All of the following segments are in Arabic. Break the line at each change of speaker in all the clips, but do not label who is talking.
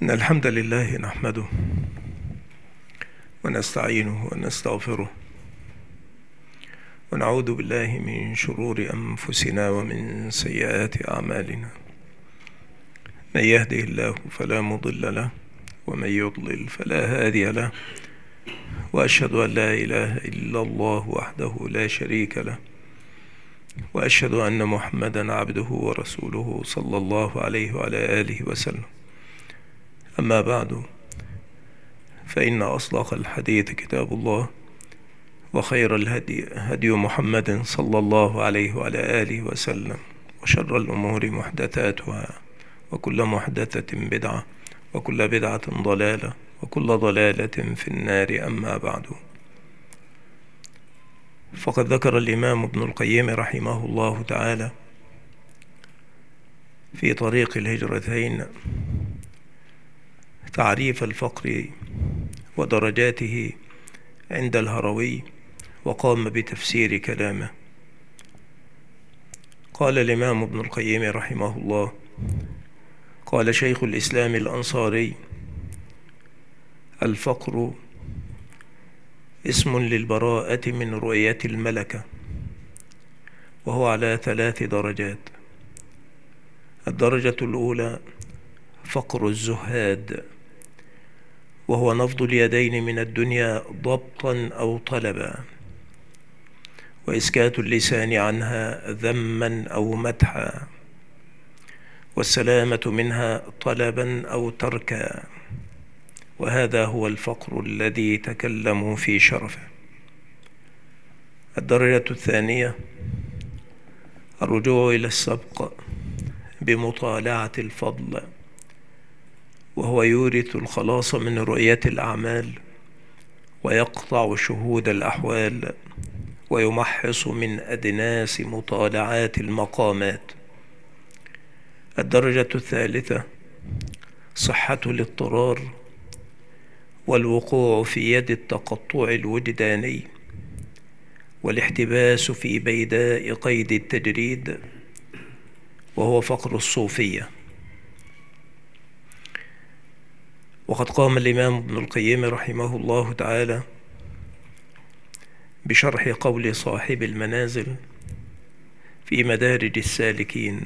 إن الحمد لله نحمده ونستعينه ونستغفره ونعوذ بالله من شرور أنفسنا ومن سيئات أعمالنا. من يهده الله فلا مضل له ومن يضلل فلا هادي له، وأشهد أن لا إله إلا الله وحده لا شريك له، وأشهد أن محمدا عبده ورسوله صلى الله عليه وعلى آله وسلم. أما بعد، فإن أصدق الحديث كتاب الله، وخير الهدي هدي محمد صلى الله عليه وعلى آله وسلم، وشر الأمور محدثاتها، وكل محدثة بدعة، وكل بدعة ضلالة، وكل ضلالة في النار. أما بعد، فقد ذكر الإمام ابن القيم رحمه الله تعالى في طريق الهجرتين تعريف الفقر ودرجاته عند الهروي، وقام بتفسير كلامه. قال الإمام ابن القيم رحمه الله: قال شيخ الإسلام الأنصاري: الفقر اسم للبراءة من رؤية الملكة، وهو على 3 درجات. الدرجة الأولى فقر الزهاد، وهو نفض اليدين من الدنيا ضبطا أو طلبا، وإسكات اللسان عنها ذما أو مدحا، والسلامة منها طلبا أو تركا، وهذا هو الفقر الذي تكلموا في شرفه. الدرجة الثانية الرجوع إلى السبق بمطالعة الفضل، وهو يورث الخلاص من رؤية الأعمال، ويقطع شهود الأحوال، ويمحص من أدناس مطالعات المقامات. الدرجة الثالثة صحة الاضطرار، والوقوع في يد التقطع الوجداني، والاحتباس في بيداء قيد التجريد، وهو فقر الصوفية. وقد قام الإمام ابن القيم رحمه الله تعالى بشرح قول صاحب المنازل في مدارج السالكين،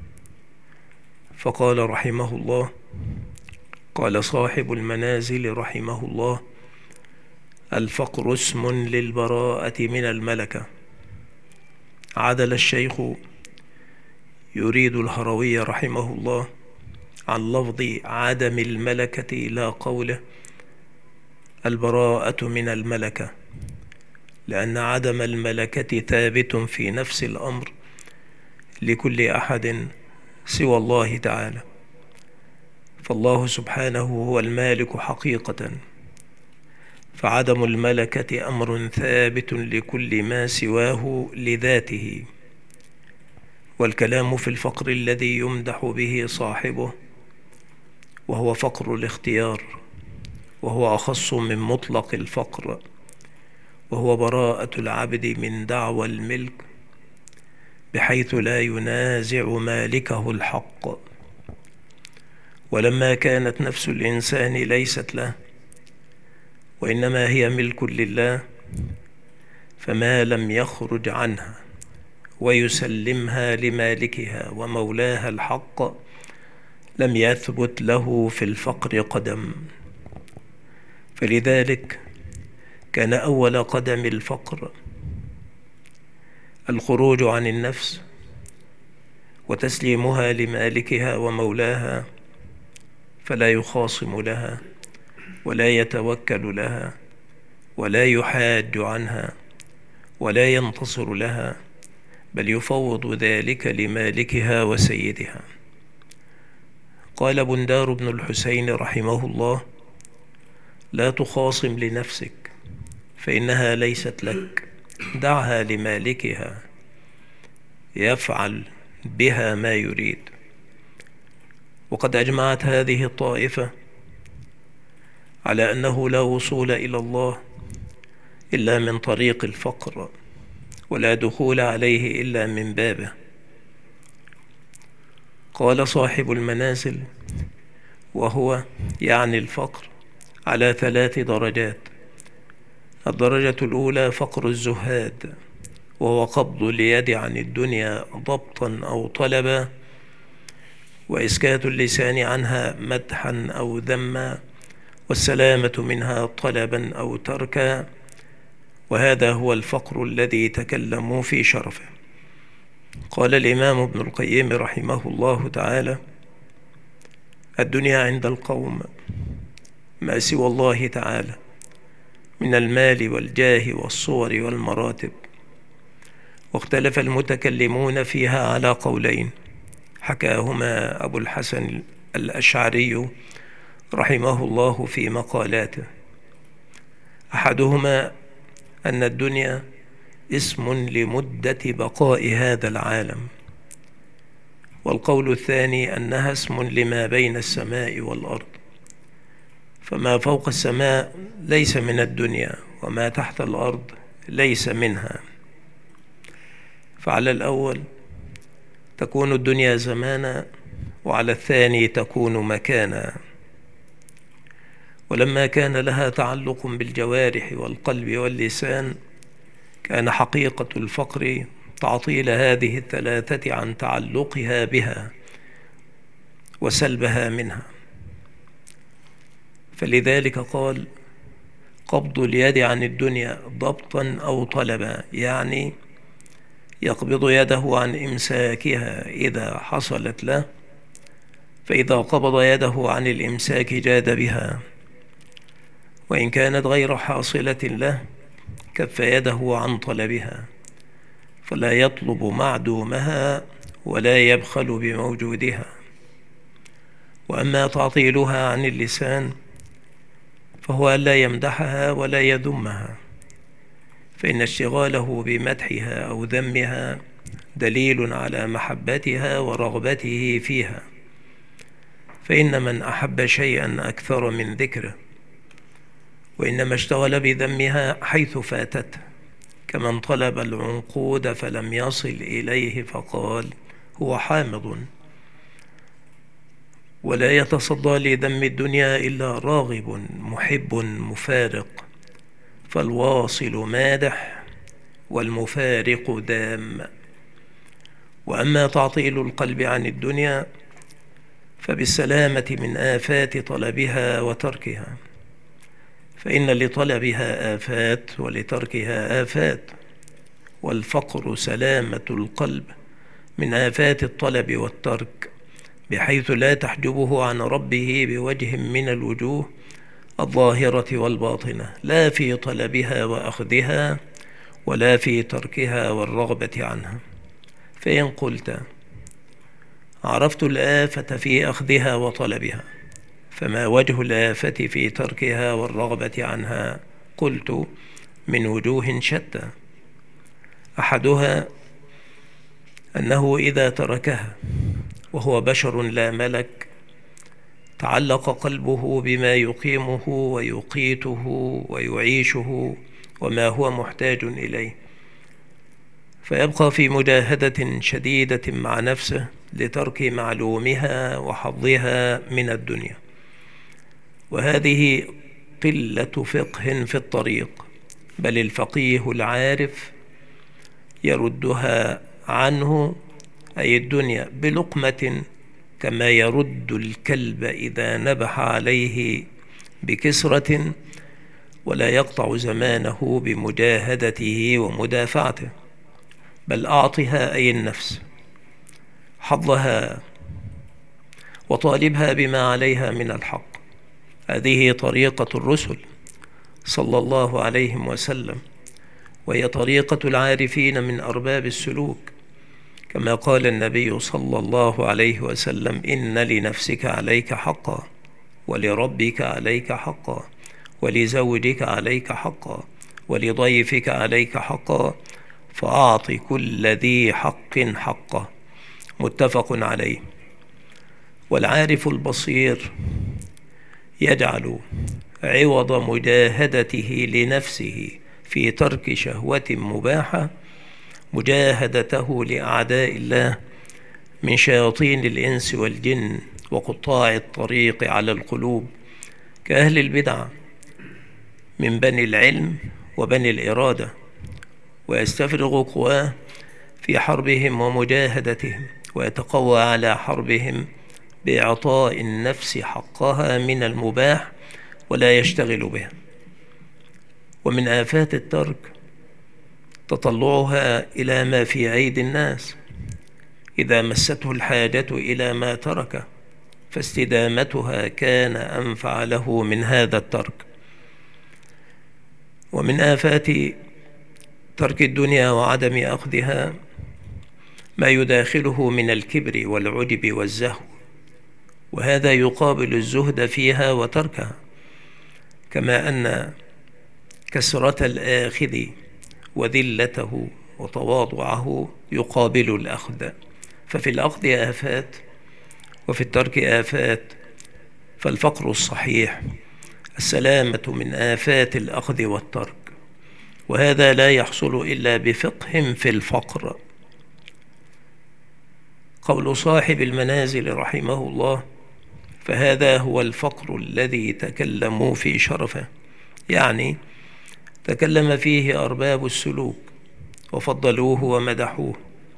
فقال رحمه الله: قال صاحب المنازل رحمه الله: الفقر اسم للبراءة من الملكة. عدل الشيخ يريد الهروي رحمه الله عن لفظ عدم الملكة إلى قوله البراءة من الملكة، لأن عدم الملكة ثابت في نفس الأمر لكل أحد سوى الله تعالى، فالله سبحانه هو المالك حقيقة، فعدم الملكة أمر ثابت لكل ما سواه لذاته. والكلام في الفقر الذي يمدح به صاحبه، وهو فقر الاختيار، وهو أخص من مطلق الفقر، وهو براءة العبد من دعوى الملك، بحيث لا ينازع مالكه الحق. ولما كانت نفس الإنسان ليست له، وإنما هي ملك لله، فما لم يخرج عنها ويسلمها لمالكها ومولاها الحق لم يثبت له في الفقر قدم. فلذلك كان أول قدم الفقر الخروج عن النفس وتسليمها لمالكها ومولاها، فلا يخاصم لها ولا يتوكل لها ولا يحاج عنها ولا ينتصر لها، بل يفوض ذلك لمالكها وسيدها. قال بندار بن الحسين رحمه الله: لا تخاصم لنفسك فإنها ليست لك، دعها لمالكها يفعل بها ما يريد. وقد أجمعت هذه الطائفة على أنه لا وصول إلى الله إلا من طريق الفقر، ولا دخول عليه إلا من بابه. قال صاحب المنازل: وهو يعني الفقر على 3 درجات. الدرجة الأولى فقر الزهاد، وهو قبض اليد عن الدنيا ضبطا أو طلبا، وإسكات اللسان عنها مدحا أو ذما، والسلامة منها طلبا أو تركا، وهذا هو الفقر الذي تكلموا في شرفه. قال الإمام ابن القيم رحمه الله تعالى: الدنيا عند القوم ما سوى الله تعالى من المال والجاه والصور والمراتب. واختلف المتكلمون فيها على قولين حكاهما أبو الحسن الأشعري رحمه الله في مقالاته. أحدهما أن الدنيا اسم لمدة بقاء هذا العالم، والقول الثاني أنها اسم لما بين السماء والأرض، فما فوق السماء ليس من الدنيا، وما تحت الأرض ليس منها. فعلى الأول تكون الدنيا زمانا، وعلى الثاني تكون مكانا. ولما كان لها تعلق بالجوارح والقلب واللسان، كان حقيقة الفقر تعطيل هذه الثلاثة عن تعلقها بها وسلبها منها. فلذلك قال: قبض اليد عن الدنيا ضبطا أو طلبا، يعني يقبض يده عن إمساكها إذا حصلت له، فإذا قبض يده عن الإمساك جاد بها، وإن كانت غير حاصلة له كف يده عن طلبها، فلا يطلب معدومها ولا يبخل بموجودها. وأما تعطيلها عن اللسان فهو ألا يمدحها ولا يذمها، فإن اشتغاله بمدحها أو ذمها دليل على محبتها ورغبته فيها، فإن من أحب شيئا أكثر من ذكره، وإنما اشتغل بذمها حيث فاتته، كمن طلب العنقود فلم يصل إليه فقال هو حامض. ولا يتصدى لذم الدنيا إلا راغب محب مفارق، فالواصل مادح والمفارق دام. وأما تعطيل القلب عن الدنيا فبالسلامة من آفات طلبها وتركها، فإن لطلبها آفات ولتركها آفات، والفقر سلامة القلب من آفات الطلب والترك، بحيث لا تحجبه عن ربه بوجه من الوجوه الظاهرة والباطنة، لا في طلبها وأخذها ولا في تركها والرغبة عنها. فإن قلت: عرفت الآفة في أخذها وطلبها، فما وجه الآفة في تركها والرغبة عنها؟ قلت: من وجوه شتى. أحدها أنه إذا تركها وهو بشر لا ملك تعلق قلبه بما يقيمه ويقيته ويعيشه وما هو محتاج إليه، فيبقى في مجاهدة شديدة مع نفسه لترك معلومها وحظها من الدنيا. وهذه قلة فقه في الطريق، بل الفقيه العارف يردها عنه، أي الدنيا، بلقمة، كما يرد الكلب إذا نبح عليه بكسرة، ولا يقطع زمانه بمجاهدته ومدافعته، بل أعطها، أي النفس، حظها وطالبها بما عليها من الحق. هذه طريقة الرسل صلى الله عليه وسلم، وهي طريقة العارفين من أرباب السلوك، كما قال النبي صلى الله عليه وسلم: إن لنفسك عليك حقا، ولربك عليك حقا، ولزوجك عليك حقا، ولضيفك عليك حقا، فأعط كل ذي حق حقه. متفق عليه. والعارف البصير يجعل عوض مجاهدته لنفسه في ترك شهوة مباحة مجاهدته لأعداء الله من شياطين الإنس والجن وقطاع الطريق على القلوب كأهل البدع من بني العلم وبني الإرادة، ويستفرغ قواه في حربهم ومجاهدتهم، ويتقوى على حربهم بإعطاء النفس حقها من المباح ولا يشتغل بها. ومن آفات الترك تطلعها إلى ما في أيدي الناس إذا مسته الحاجة إلى ما ترك، فاستدامتها كان أنفع له من هذا الترك. ومن آفات ترك الدنيا وعدم أخذها ما يداخله من الكبر والعجب والزهو، وهذا يقابل الزهد فيها وتركها، كما أن كسرة الآخذ وذلته وتواضعه يقابل الأخذ. ففي الأخذ آفات وفي الترك آفات، فالفقر الصحيح السلامة من آفات الأخذ والترك، وهذا لا يحصل إلا بفقه في الفقر. قول صاحب المنازل رحمه الله: فهذا هو الفقر الذي تكلموا في شرفه، يعني تكلم فيه أرباب السلوك وفضلوه ومدحوه.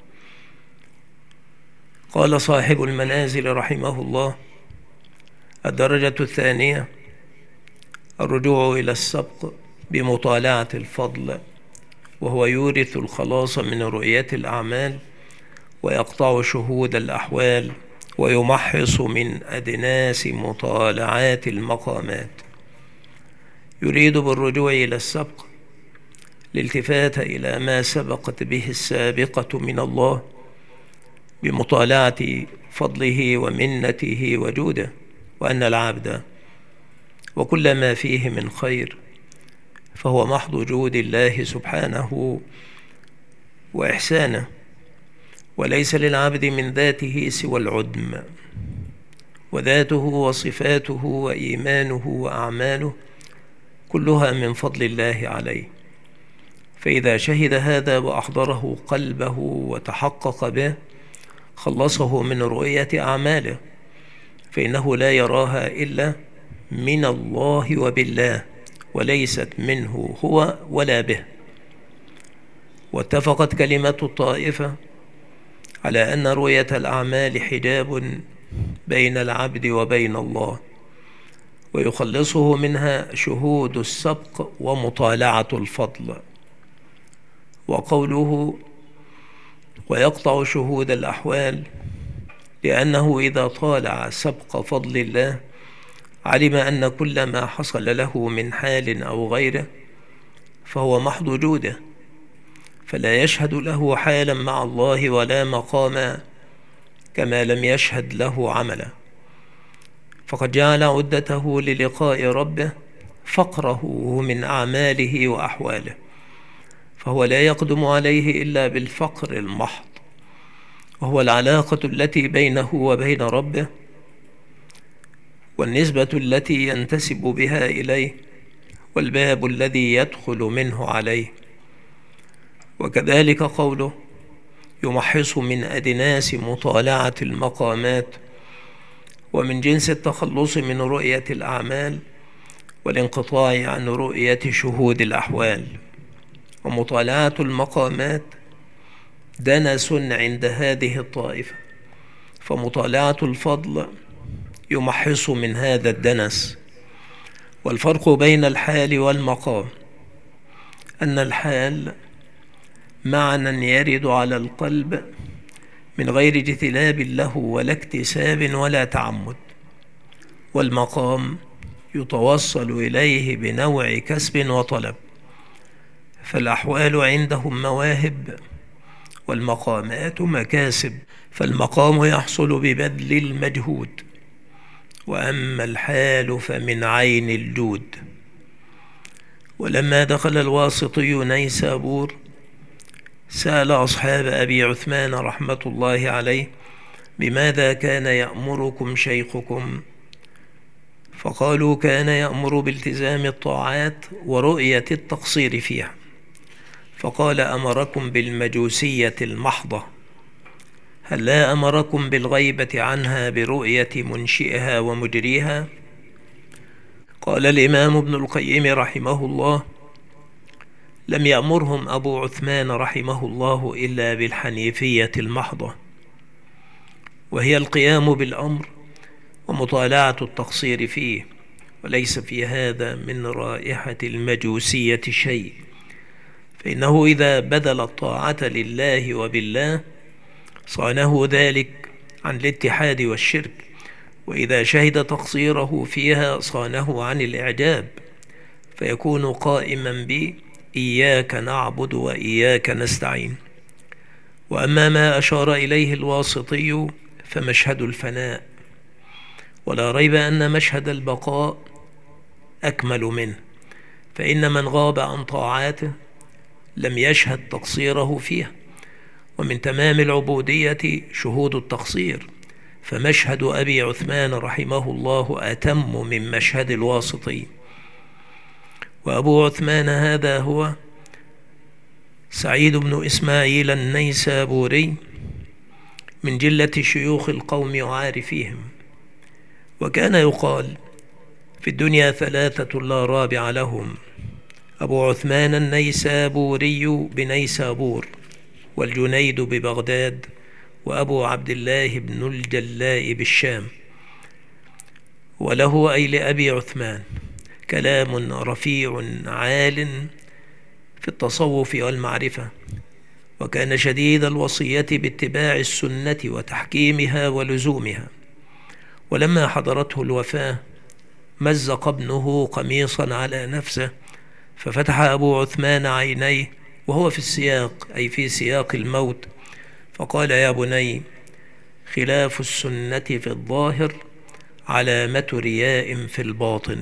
قال صاحب المنازل رحمه الله: الدرجة الثانية الرجوع إلى السبق بمطالعة الفضل، وهو يورث الخلاص من رؤية الأعمال ويقطع شهود الأحوال ويمحص من أدناس مطالعات المقامات. يريد بالرجوع إلى السبق الالتفات إلى ما سبقت به السابقة من الله بمطالعة فضله ومنته وجوده، وأن العبد وكل ما فيه من خير فهو محض جود الله سبحانه وإحسانه، وليس للعبد من ذاته سوى العدم، وذاته وصفاته وإيمانه وأعماله كلها من فضل الله عليه. فإذا شهد هذا وأحضره قلبه وتحقق به خلصه من رؤية أعماله، فإنه لا يراها إلا من الله وبالله، وليست منه هو ولا به. واتفقت كلمة الطائفة على أن رؤية الأعمال حجاب بين العبد وبين الله، ويخلصه منها شهود السبق ومطالعة الفضل. وقوله ويقطع شهود الأحوال، لأنه إذا طالع سبق فضل الله علم أن كل ما حصل له من حال أو غيره فهو محض جوده، فلا يشهد له حالا مع الله ولا مقاما كما لم يشهد له عملا، فقد جعل عدته للقاء ربه فقره من أعماله وأحواله، فهو لا يقدم عليه إلا بالفقر المحض، وهو العلاقة التي بينه وبين ربه والنسبة التي ينتسب بها إليه والباب الذي يدخل منه عليه. وكذلك قوله يمحص من أدناس مطالعة المقامات، ومن جنس التخلص من رؤية الأعمال والانقطاع عن رؤية شهود الأحوال. ومطالعة المقامات دنس عند هذه الطائفة، فمطالعة الفضل يمحص من هذا الدنس. والفرق بين الحال والمقام أن الحال معنى يرد على القلب من غير اجتلاب له ولا اكتساب ولا تعمد، والمقام يتوصل إليه بنوع كسب وطلب. فالأحوال عندهم مواهب والمقامات مكاسب، فالمقام يحصل ببذل المجهود، وأما الحال فمن عين الجود. ولما دخل الواسطي نيسابور سأل أصحاب أبي عثمان رحمة الله عليه بماذا كان يأمركم شيخكم؟ فقالوا كان يأمر بالتزام الطاعات ورؤية التقصير فيها. فقال أمركم بالمجوسية المحضة، هل لا أمركم بالغيبة عنها برؤية منشئها ومجريها؟ قال الإمام ابن القيم رحمه الله: لم يأمرهم أبو عثمان رحمه الله إلا بالحنيفية المحضة، وهي القيام بالأمر ومطالعة التقصير فيه، وليس في هذا من رائحة المجوسية شيء، فإنه إذا بذل الطاعة لله وبالله صانه ذلك عن الاتحاد والشرك، وإذا شهد تقصيره فيها صانه عن الإعجاب، فيكون قائما بإياك نعبد وإياك نستعين. وأما ما أشار إليه الواسطي فمشهد الفناء، ولا ريب أن مشهد البقاء أكمل منه، فإن من غاب عن طاعاته لم يشهد تقصيره فيها، ومن تمام العبودية شهود التقصير، فمشهد أبي عثمان رحمه الله أتم من مشهد الواسطي. وأبو عثمان هذا هو سعيد بن إسماعيل النيسابوري، من جلة شيوخ القوم وعارفيهم، وكان يقال: في الدنيا ثلاثة لا رابع لهم، أبو عثمان النيسابوري بنيسابور، والجنيد ببغداد، وأبو عبد الله بن الجلاء بالشام. وله أي لأبي عثمان كلام رفيع عال في التصوف والمعرفة، وكان شديد الوصية باتباع السنة وتحكيمها ولزومها. ولما حضرته الوفاة مزق ابنه قميصا على نفسه، ففتح أبو عثمان عينيه وهو في السياق، أي في سياق الموت، فقال: يا بني، خلاف السنة في الظاهر علامة رياء في الباطن.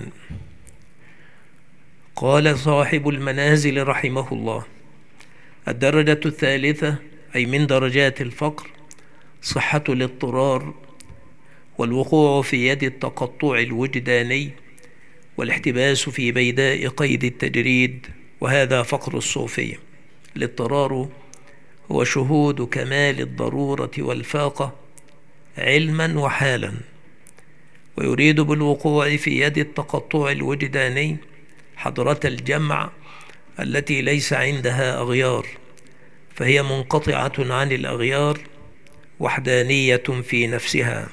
قال صاحب المنازل رحمه الله: الدرجة الثالثة، أي من درجات الفقر، صحة الاضطرار، والوقوع في يد التقطع الوجداني، والاحتباس في بيداء قيد التجريد، وهذا فقر الصوفية. الاضطرار هو شهود كمال الضرورة والفاقة علما وحالا، ويريد بالوقوع في يد التقطع الوجداني حضرة الجمع التي ليس عندها أغيار، فهي منقطعة عن الأغيار، وحدانية في نفسها.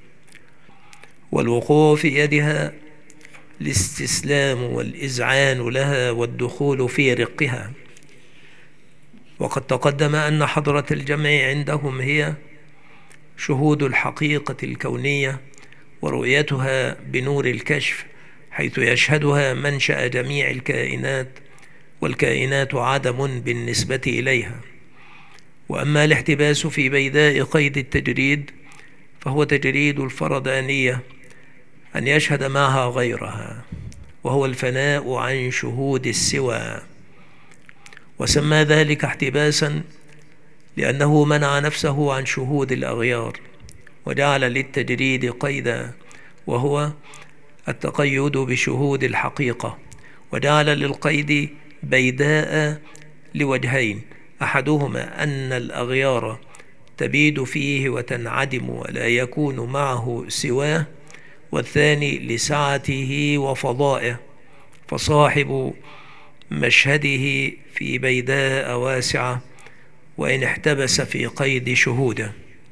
والوقوع في يدها الاستسلام والإذعان لها والدخول في رقها. وقد تقدم أن حضرة الجمع عندهم هي شهود الحقيقة الكونية ورؤيتها بنور الكشف، حيث يشهدها منشأ جميع الكائنات، والكائنات عدم بالنسبة إليها. وأما الاحتباس في بيداء قيد التجريد فهو تجريد الفردانية، أن يشهد معها غيرها، وهو الفناء عن شهود السوى، وسمى ذلك احتباسا لأنه منع نفسه عن شهود الأغيار، وجعل للتجريد قيدا، وهو التقيد بشهود الحقيقة، وجعل للقيد بيداء لوجهين: أحدهما أن الأغيار تبيد فيه وتنعدم ولا يكون معه سواه، والثاني لسعته وفضائه، فصاحب مشهده في بيداء واسعة وإن احتبس في قيد شهوده.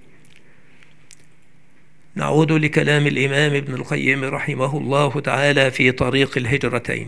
نعود لكلام الإمام ابن القيم رحمه الله تعالى في طريق الهجرتين.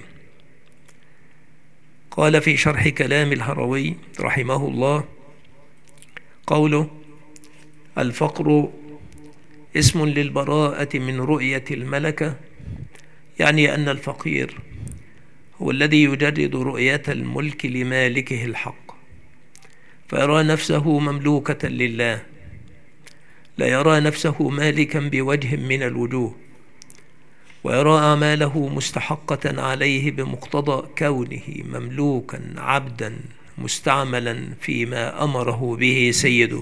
قال في شرح كلام الهروي رحمه الله: قوله: الفقر اسم للبراءة من رؤية الملكة، يعني أن الفقير هو الذي يجرد رؤية الملك لمالكه الحق، فيرى نفسه مملوكة لله، لا يرى نفسه مالكا بوجه من الوجوه، ويرى أعماله مستحقة عليه بمقتضى كونه مملوكا عبدا مستعملا فيما أمره به سيده،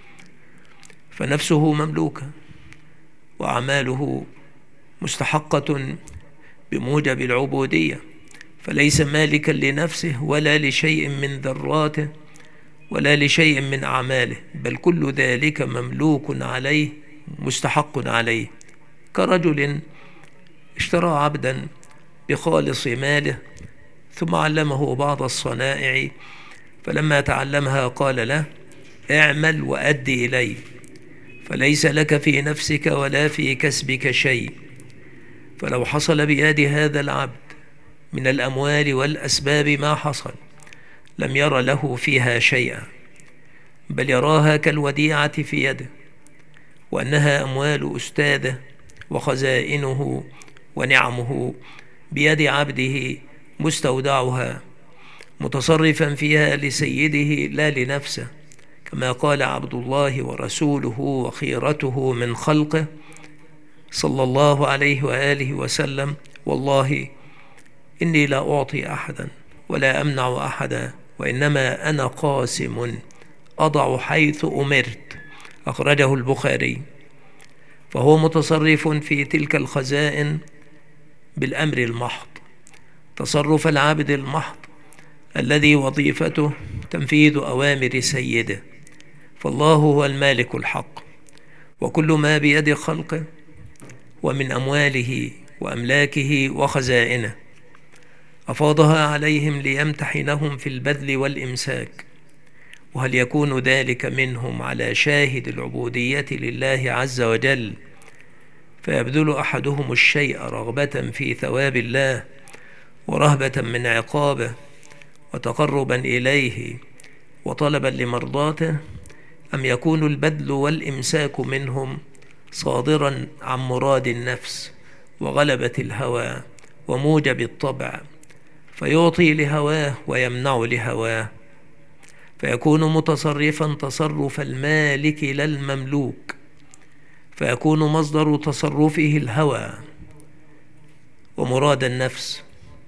فنفسه مملوكة وأعماله مستحقة بموجب العبودية، فليس مالكا لنفسه ولا لشيء من ذراته، ولا لشيء من أعماله، بل كل ذلك مملوك عليه مستحق عليه، كرجل اشترى عبدا بخالص ماله ثم علمه بعض الصنائع، فلما تعلمها قال له: اعمل وأدي إلي، فليس لك في نفسك ولا في كسبك شيء. فلو حصل بيد هذا العبد من الأموال والأسباب ما حصل، لم ير له فيها شيئا، بل يراها كالوديعة في يده، وأنها أموال أستاذه وخزائنه ونعمه بيد عبده مستودعها، متصرفا فيها لسيده لا لنفسه، كما قال عبد الله ورسوله وخيرته من خلقه صلى الله عليه وآله وسلم: والله إني لا أعطي أحدا ولا أمنع أحدا، وإنما أنا قاسم أضع حيث أمرت. أخرجه البخاري. فهو متصرف في تلك الخزائن بالأمر المحض، تصرف العبد المحض الذي وظيفته تنفيذ أوامر سيده. فالله هو المالك الحق، وكل ما بيد خلقه ومن أمواله وأملاكه وخزائنه أفاضها عليهم ليمتحنهم في البذل والإمساك. وهل يكون ذلك منهم على شاهد العبودية لله عز وجل، فيبذل أحدهم الشيء رغبة في ثواب الله ورهبة من عقابه وتقربا إليه وطلبا لمرضاته، أم يكون البذل والإمساك منهم صادرا عن مراد النفس وغلبة الهوى وموجب الطبع، فيعطي لهواه ويمنع لهواه، فيكون متصرفا تصرف المالك لا المملوك، فيكون مصدر تصرفه الهوى ومراد النفس،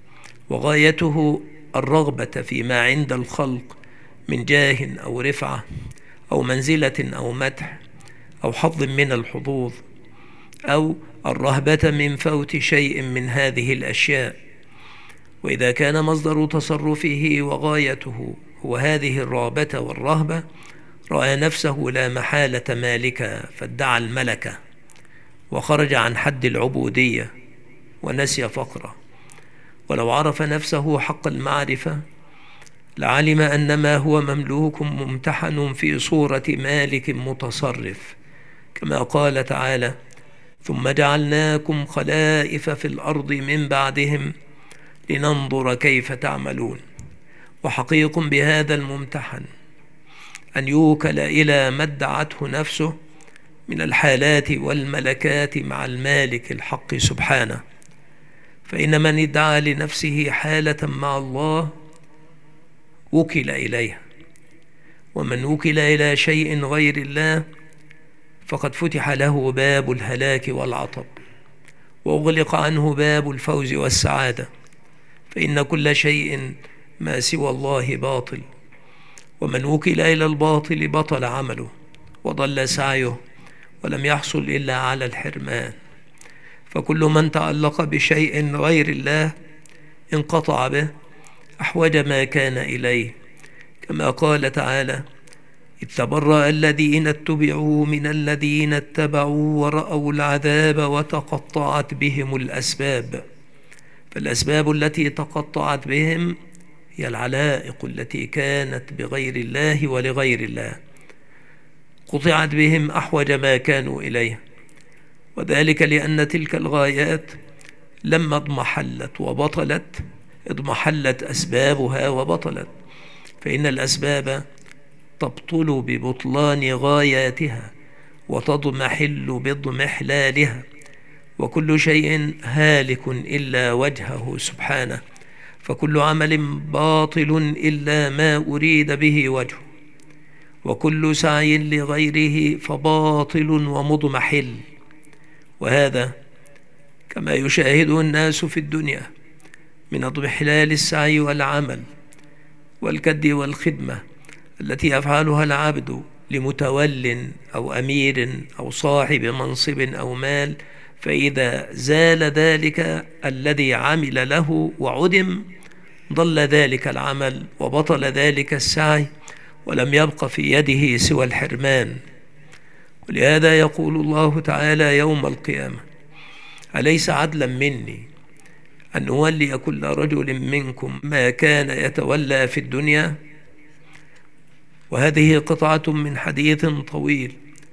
وغايته الرغبة فيما عند الخلق من جاه أو رفعة أو منزلة أو مدح أو حظ من الحظوظ، أو الرهبة من فوت شيء من هذه الأشياء. وإذا كان مصدر تصرفه وغايته هو هذه الرغبة والرهبة، رأى نفسه لا محالة مالكا، فادعى الملكة وخرج عن حد العبودية ونسي فقره. ولو عرف نفسه حق المعرفة لعلم أن ما هو مملوك ممتحن في صورة مالك متصرف، كما قال تعالى: ثم جعلناكم خلائف في الأرض من بعدهم لننظر كيف تعملون. وحقيق بهذا الممتحن أن يوكل إلى ما ادعته نفسه من الحالات والملكات مع المالك الحق سبحانه. فإن من ادعى لنفسه حالة مع الله وكل إليها، ومن وكل إلى شيء غير الله فقد فتح له باب الهلاك والعطب، وأغلق عنه باب الفوز والسعادة. فإن كل شيء ما سوى الله باطل، ومن وكل إلى الباطل بطل عمله وضل سعيه ولم يحصل إلا على الحرمان. فكل من تعلق بشيء غير الله انقطع به أحوج ما كان إليه، كما قال تعالى: إذ تبرأ الذين اتبعوا من الذين اتبعوا ورأوا العذاب وتقطعت بهم الأسباب. فالأسباب التي تقطعت بهم هي العلائق التي كانت بغير الله ولغير الله، قطعت بهم أحوج ما كانوا إليه، وذلك لأن تلك الغايات لما اضمحلت وبطلت اضمحلت أسبابها وبطلت. فإن الأسباب تبطل ببطلان غاياتها وتضمحل باضمحلالها، وكل شيء هالك إلا وجهه سبحانه، فكل عمل باطل إلا ما أريد به وجهه، وكل سعي لغيره فباطل ومضمحل. وهذا كما يشاهده الناس في الدنيا من اضمحلال السعي والعمل والكد والخدمة التي يفعلها العبد لمتول أو أمير أو صاحب منصب أو مال، فإذا زال ذلك الذي عمل له وعدم ضل ذلك العمل وبطل ذلك السعي ولم يبق في يده سوى الحرمان. ولهذا يقول الله تعالى يوم القيامة: أليس عدلا مني أن أولي كل رجل منكم ما كان يتولى في الدنيا؟ وهذه قطعة من حديث طويل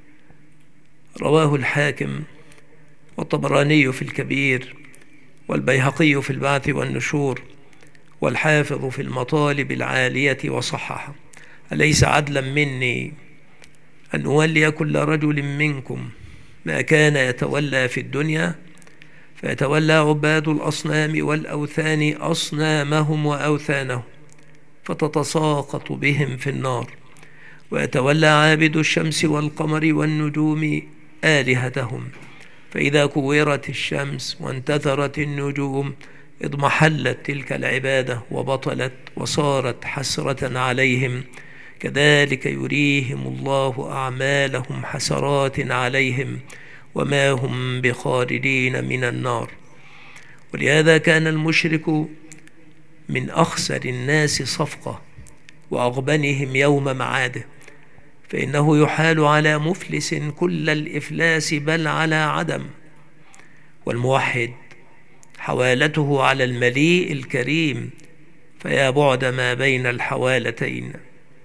رواه الحاكم والطبراني في الكبير والبيهقي في البعث والنشور والحافظ في المطالب العالية وصححه: أليس عدلا مني أن أولي كل رجل منكم ما كان يتولى في الدنيا؟ فيتولى عباد الأصنام والأوثان أصنامهم وأوثانهم فتتساقط بهم في النار، ويتولى عابد الشمس والقمر والنجوم آلهتهم، فإذا كورت الشمس وانتثرت النجوم اضمحلت تلك العبادة وبطلت وصارت حسرة عليهم. كذلك يريهم الله أعمالهم حسرات عليهم وما هم بخارجين من النار. ولهذا كان المشرك من أخسر الناس صفقة وأغبنهم يوم معاده، فإنه يحال على مفلس كل الإفلاس بل على عدم، والموحد حوالته على المليء الكريم، فيا بعد ما بين الحوالتين.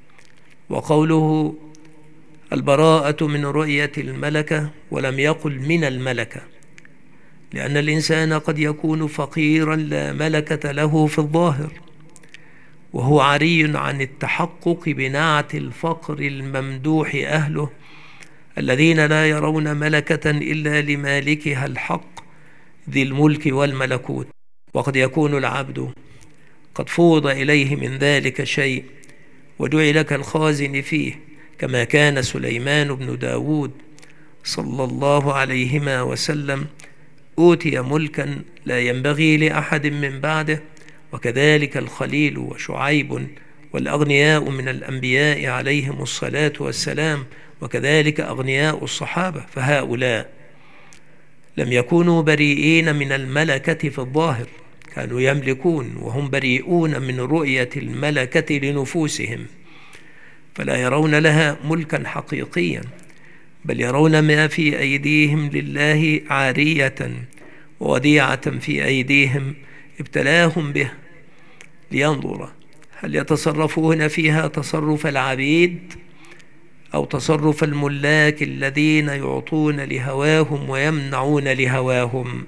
وقوله البراءة من رؤية الملكة ولم يقل من الملكة، لأن الإنسان قد يكون فقيرا لا ملكة له في الظاهر، وهو عري عن التحقق بنعت الفقر الممدوح أهله الذين لا يرون ملكة إلا لمالكها الحق ذي الملك والملكوت. وقد يكون العبد قد فوض إليه من ذلك شيء وجعل كالخازن فيه، كما كان سليمان بن داود صلى الله عليهما وسلم أوتي ملكا لا ينبغي لأحد من بعده، وكذلك الخليل وشعيب والأغنياء من الأنبياء عليهم الصلاة والسلام، وكذلك أغنياء الصحابة، فهؤلاء لم يكونوا بريئين من الملكة في الظاهر، كانوا يملكون وهم بريئون من رؤية الملكة لنفوسهم، فلا يرون لها ملكا حقيقيا، بل يرون ما في أيديهم لله عارية ووديعة في أيديهم ابتلاهم به لينظر هل يتصرفون فيها تصرف العبيد أو تصرف الملاك الذين يعطون لهواهم ويمنعون لهواهم.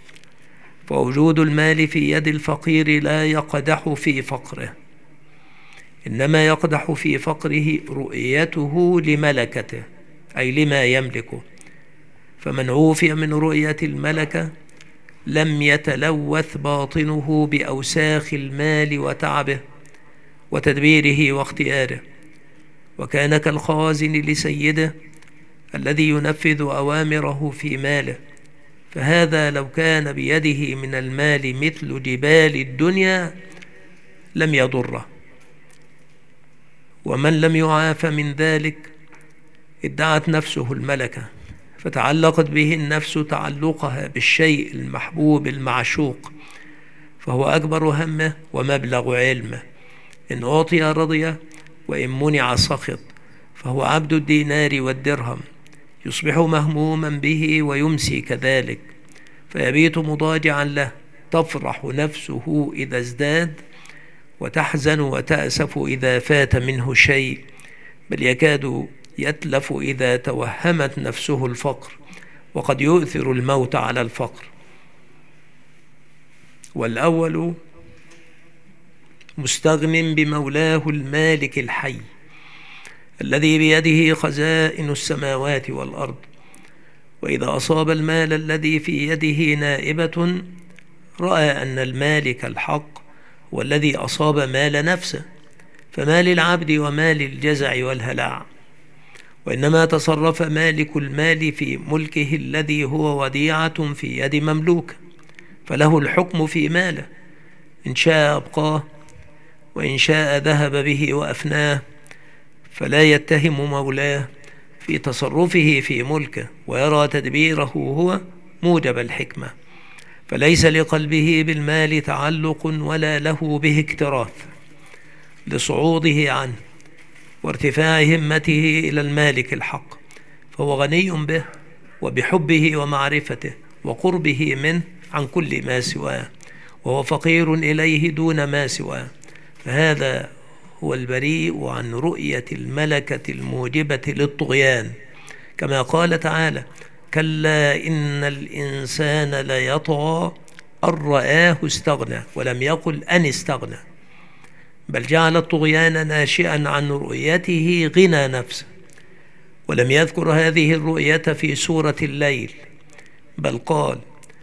فوجود المال في يد الفقير لا يقدح في فقره، إنما يقدح في فقره رؤيته لملكته، أي لما يملكه. فمن عوفي من رؤية الملكة لم يتلوث باطنه بأوساخ المال وتعبه وتدبيره واختياره، وكان كالخازن لسيده الذي ينفذ أوامره في ماله، فهذا لو كان بيده من المال مثل جبال الدنيا لم يضره. ومن لم يعاف من ذلك ادعت نفسه الملكة، فتعلقت به النفس تعلقها بالشيء المحبوب المعشوق، فهو أكبر همه ومبلغ علمه، إن أعطي رضي وإن منع سخط، فهو عبد الدينار والدرهم، يصبح مهموما به ويمسي كذلك، فيبيت مضاجعا له، تفرح نفسه إذا ازداد وتحزن وتأسف إذا فات منه شيء، بل يكاد يتلف إذا توهمت نفسه الفقر، وقد يؤثر الموت على الفقر. والأول مستغن بمولاه المالك الحي الذي بيده خزائن السماوات والأرض، وإذا أصاب المال الذي في يده نائبة رأى أن المالك الحق والذي أصاب مال نفسه، فما للعبد وما للجزع والهلع، وإنما تصرف مالك المال في ملكه الذي هو وديعة في يد مملوك، فله الحكم في ماله، إن شاء أبقاه وإن شاء ذهب به وأفناه، فلا يتهم مولاه في تصرفه في ملكه، ويرى تدبيره هو موجب الحكمة، فليس لقلبه بالمال تعلق ولا له به اكتراث لصعوده عنه، وارتفاع همته إلى المالك الحق، فهو غني به وبحبه ومعرفته وقربه منه عن كل ما سواه، وهو فقير إليه دون ما سواه. فهذا هو البريء عن رؤية الملكة الموجبة للطغيان، كما قال تعالى: كلا إن الإنسان ليطغى أن رآه استغنى، ولم يقل أن استغنى، بل جعل الطغيان ناشئا عن رؤيته غنى نفسه، ولم يذكر هذه الرؤية في سورة الليل، بل قال: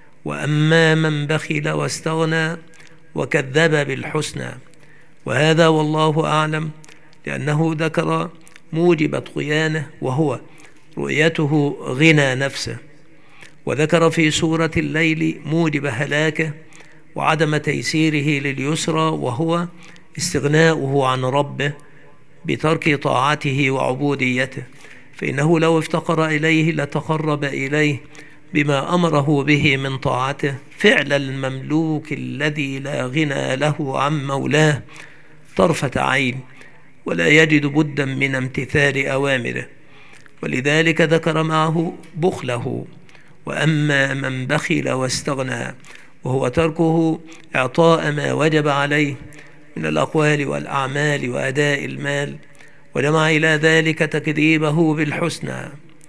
وأما من بخل واستغنى وكذب بالحسنى. وهذا والله أعلم، لأنه ذكر موجب طغيانه وهو رؤيته غنى نفسه، وذكر في سورة الليل موجب هلاكه وعدم تيسيره لليسرى وهو استغناؤه عن ربه بترك طاعته وعبوديته، فإنه لو افتقر إليه لتقرب إليه بما أمره به من طاعته، فعل المملوك الذي لا غنى له عن مولاه طرفة عين، ولا يجد بدا من امتثال أوامره. ولذلك ذكر معه بخله: وأما من بخل واستغنى، وهو تركه إعطاء ما وجب عليه من الأقوال والأعمال وأداء المال، وجمع إلى ذلك تكذيبه بالحسنى،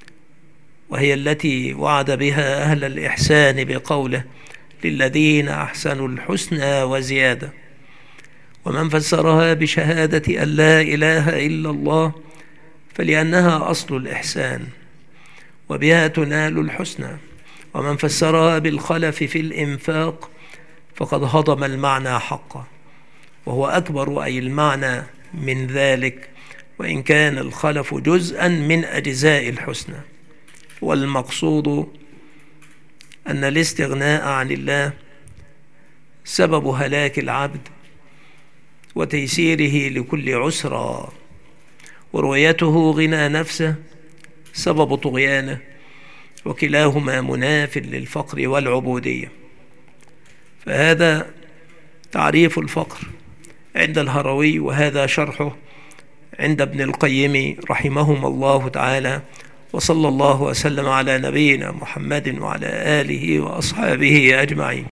وهي التي وعد بها أهل الإحسان بقوله: للذين أحسنوا الحسنى وزيادة. ومن فسرها بشهادة أن لا إله إلا الله فلأنها أصل الإحسان وبها تنال الحسنى، ومن فسرها بالخلف في الإنفاق فقد هضم المعنى حقه، وهو أكبر أي المعنى من ذلك، وإن كان الخلف جزءا من أجزاء الحسنى. والمقصود أن الاستغناء عن الله سبب هلاك العبد وتيسيره لكل عسرى، ورؤيته غنى نفسه سبب طغيانه، وكلاهما مناف للفقر والعبودية. فهذا تعريف الفقر عند الهروي، وهذا شرحه عند ابن القيم رحمهما الله تعالى. وصلى الله وسلم على نبينا محمد وعلى آله وأصحابه أجمعين.